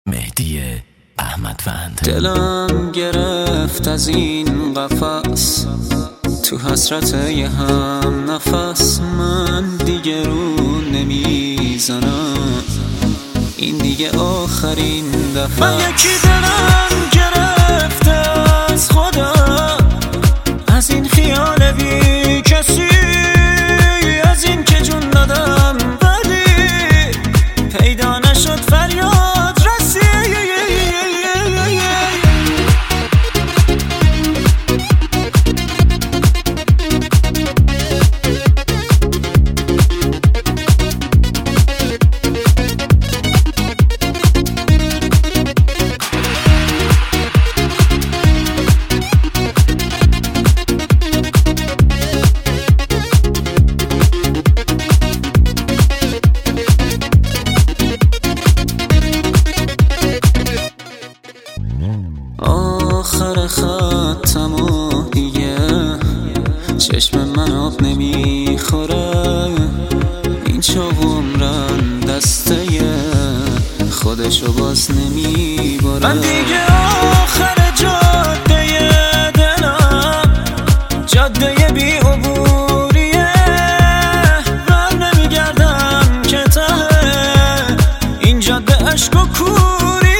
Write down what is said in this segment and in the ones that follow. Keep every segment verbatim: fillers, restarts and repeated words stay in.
مهدی احمدوند. دلم گرفت از این قفس، تو حسرت یه هم نفس. من دیگه رو نمیزنم، این دیگه آخرین دفعه. من یکی دلم گرفته از خدا، از این خیال بی کسی، از این که جون دادم ولی پیدا نشد فریاد رسی. آخر خطم و دیگه چشم من آب نمیخوره، این چاق عمرم دسته خودشو باز نمیباره. من دیگه آخر جاده دلم، جاده بی عبوریه، بر نمیگردم که ته این جاده عشق و کوریه.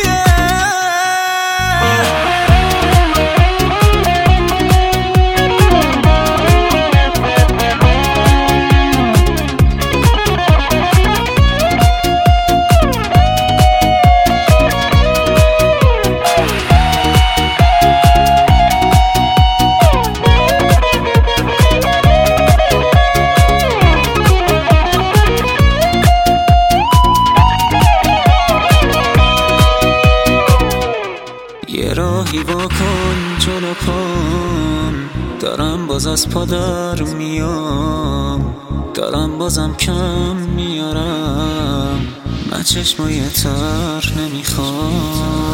یه راهی واکن جلو پام، دارم باز از پا در میام، دارم بازم کم میارم، من چشمای تر نمیخوام.